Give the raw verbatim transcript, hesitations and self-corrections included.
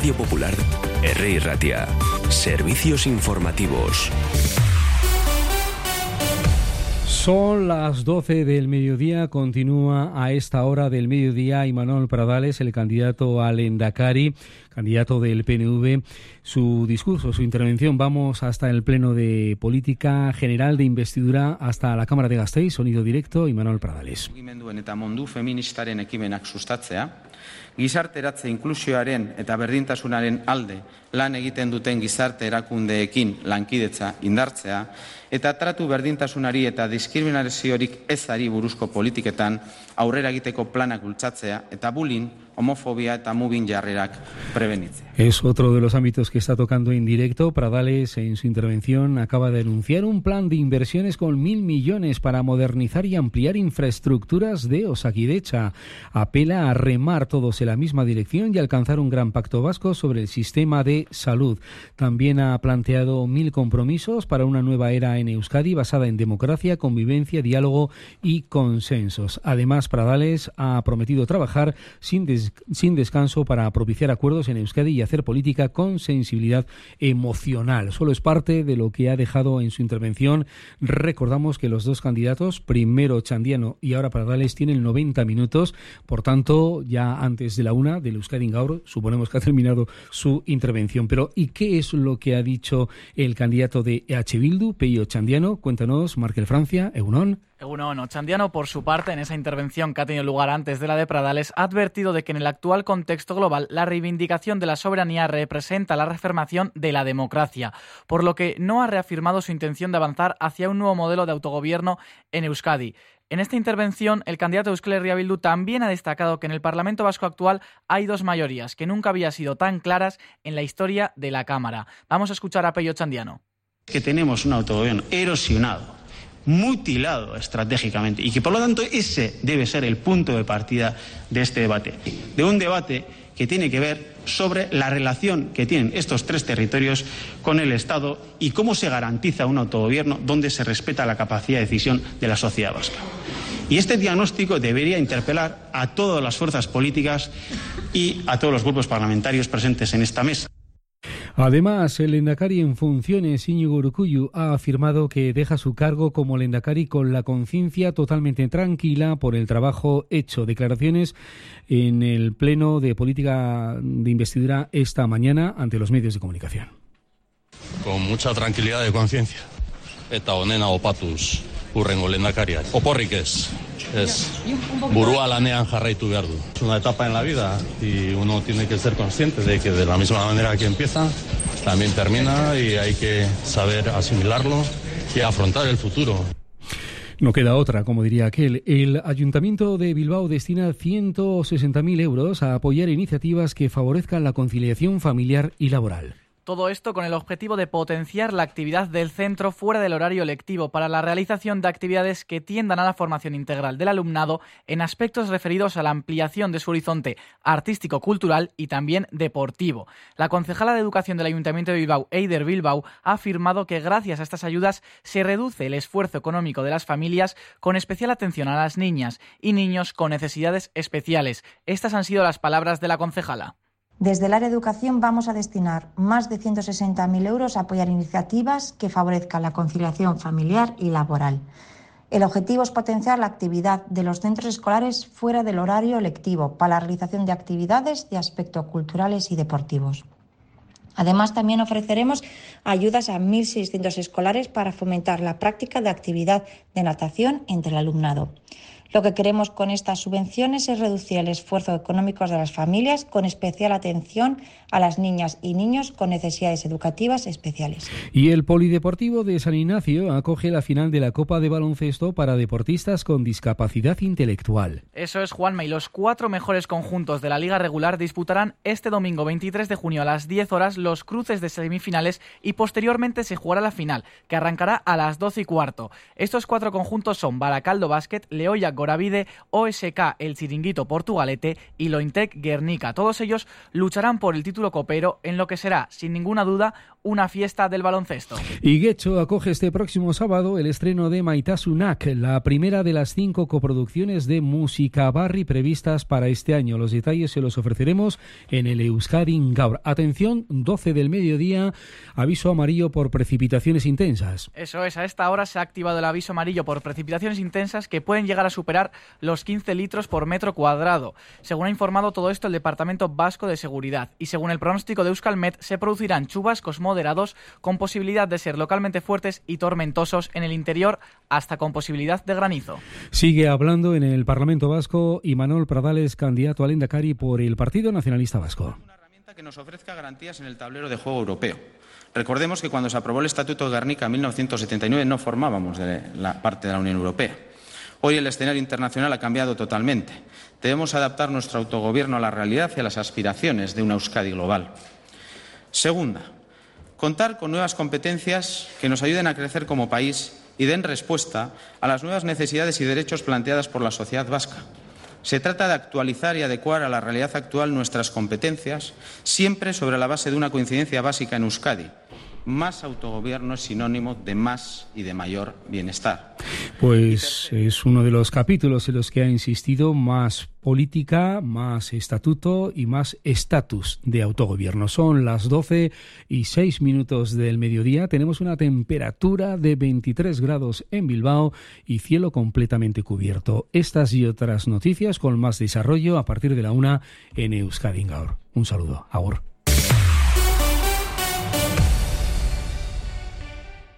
Radio Popular, R I Ratia. Servicios informativos. Son las doce del mediodía, continúa a esta hora del mediodía Imanol Pradales, el candidato al Endacari, candidato del P N V, su discurso, su intervención. Vamos hasta el Pleno de Política General de Investidura, hasta la Cámara de Gasteiz, sonido directo, Imanol Pradales. Mugimenduen eta mundu feministaren ekimenak sustatzea, gizarteratze inklusioaren eta berdintasunaren alde lan egiten duten gizarte erakundeekin lankidetza indartzea, eta tratu berdintasunari eta diskriminaziorik ezari buruzko politiketan aurrera egiteko planak bultzatzea, eta bullying, homofobia eta mubin jarrerak prebenitzea. Es otro de los ámbitos que está tocando en directo. Pradales, en su intervención, acaba de anunciar un plan de inversiones con mil millones para modernizar y ampliar infraestructuras de Osakidecha. Apela a remar todos en la misma dirección y alcanzar un gran pacto vasco sobre el sistema de salud. También ha planteado mil compromisos para una nueva era en Euskadi basada en democracia, convivencia, diálogo y consensos. Además, Pradales ha prometido trabajar sin, des- sin descanso para propiciar acuerdos en Euskadi y hacer política con sensibilidad emocional. Solo es parte de lo que ha dejado en su intervención. Recordamos que los dos candidatos, primero Txandiano y ahora Pradales, tienen noventa minutos. Por tanto, ya antes de la una del Euskadi Gaur, suponemos que ha terminado su intervención. Pero, ¿y qué es lo que ha dicho el candidato de E H Bildu, Peio Txandiano? Cuéntanos, Markel Francia, Egunon. Egunon, Txandiano, por su parte, en esa intervención que ha tenido lugar antes de la de Pradales, ha advertido de que en el actual contexto global la reivindicación de la soberanía representa la reafirmación de la democracia, por lo que no ha reafirmado su intención de avanzar hacia un nuevo modelo de autogobierno en Euskadi. En esta intervención, el candidato de Euskal Herria Bildu también ha destacado que en el Parlamento Vasco actual hay dos mayorías que nunca habían sido tan claras en la historia de la Cámara. Vamos a escuchar a Peio Txandiano. Que tenemos un autogobierno erosionado, mutilado estratégicamente, y que por lo tanto ese debe ser el punto de partida de este debate, de un debate que tiene que ver sobre la relación que tienen estos tres territorios con el Estado y cómo se garantiza un autogobierno donde se respeta la capacidad de decisión de la sociedad vasca. Y este diagnóstico debería interpelar a todas las fuerzas políticas y a todos los grupos parlamentarios presentes en esta mesa. Además, el Lehendakari en funciones, Íñigo Urkullu, ha afirmado que deja su cargo como Lehendakari con la conciencia totalmente tranquila por el trabajo hecho. Declaraciones en el Pleno de Política de Investidura esta mañana ante los medios de comunicación. Con mucha tranquilidad de conciencia. Eta honena opatuz urrengo lehendakariak. Oporrik ez. Es burua lanean jarraitu behar du. Es una etapa en la vida y uno tiene que ser consciente de que de la misma manera que empieza, también termina, y hay que saber asimilarlo y afrontar el futuro. No queda otra, como diría aquel. El Ayuntamiento de Bilbao destina ciento sesenta mil euros a apoyar iniciativas que favorezcan la conciliación familiar y laboral. Todo esto con el objetivo de potenciar la actividad del centro fuera del horario lectivo para la realización de actividades que tiendan a la formación integral del alumnado en aspectos referidos a la ampliación de su horizonte artístico-cultural y también deportivo. La concejala de Educación del Ayuntamiento de Bilbao, Eider Bilbao, ha afirmado que gracias a estas ayudas se reduce el esfuerzo económico de las familias, con especial atención a las niñas y niños con necesidades especiales. Estas han sido las palabras de la concejala. Desde el área de educación vamos a destinar más de ciento sesenta mil euros a apoyar iniciativas que favorezcan la conciliación familiar y laboral. El objetivo es potenciar la actividad de los centros escolares fuera del horario lectivo para la realización de actividades de aspectos culturales y deportivos. Además, también ofreceremos ayudas a mil seiscientos escolares para fomentar la práctica de actividad de natación entre el alumnado. Lo que queremos con estas subvenciones es reducir el esfuerzo económico de las familias, con especial atención a las niñas y niños con necesidades educativas especiales. Y el Polideportivo de San Ignacio acoge la final de la Copa de Baloncesto para deportistas con discapacidad intelectual. Eso es, Juanma, y los cuatro mejores conjuntos de la Liga Regular disputarán este domingo veintitrés de junio a las diez horas los cruces de semifinales y posteriormente se jugará la final, que arrancará a las doce y cuarto. Estos cuatro conjuntos son Baracaldo Basket, Leoia Goravide, O S K El Chiringuito Portugalete y Lointec Guernica. Todos ellos lucharán por el título copero en lo que será, sin ninguna duda, una fiesta del baloncesto. Y Getxo acoge este próximo sábado el estreno de Maitasunak, la primera de las cinco coproducciones de Música Barri previstas para este año. Los detalles se los ofreceremos en el Euskadin Gaur. Atención, doce del mediodía, aviso amarillo por precipitaciones intensas. Eso es, a esta hora se ha activado el aviso amarillo por precipitaciones intensas que pueden llegar a superar los quince litros por metro cuadrado. Según ha informado todo esto el Departamento Vasco de Seguridad. Y según el pronóstico de Euskalmet, se producirán chubascos moderados con posibilidad de ser localmente fuertes y tormentosos en el interior, hasta con posibilidad de granizo. Sigue hablando en el Parlamento Vasco Imanol Pradales, candidato al Lehendakari por el Partido Nacionalista Vasco. Una herramienta que nos ofrezca garantías en el tablero de juego europeo. Recordemos que cuando se aprobó el Estatuto de Gernika en mil novecientos setenta y nueve no formábamos de la parte de la Unión Europea. Hoy el escenario internacional ha cambiado totalmente. Debemos adaptar nuestro autogobierno a la realidad y a las aspiraciones de una Euskadi global. Segunda, contar con nuevas competencias que nos ayuden a crecer como país y den respuesta a las nuevas necesidades y derechos planteadas por la sociedad vasca. Se trata de actualizar y adecuar a la realidad actual nuestras competencias, siempre sobre la base de una coincidencia básica en Euskadi. Más autogobierno es sinónimo de más y de mayor bienestar. Pues es uno de los capítulos en los que ha insistido: más política, más estatuto y más estatus de autogobierno. Son las doce y seis minutos del mediodía. Tenemos una temperatura de veintitrés grados en Bilbao y cielo completamente cubierto. Estas y otras noticias con más desarrollo a partir de la una en Euskadi Gaur. Un saludo. Agur.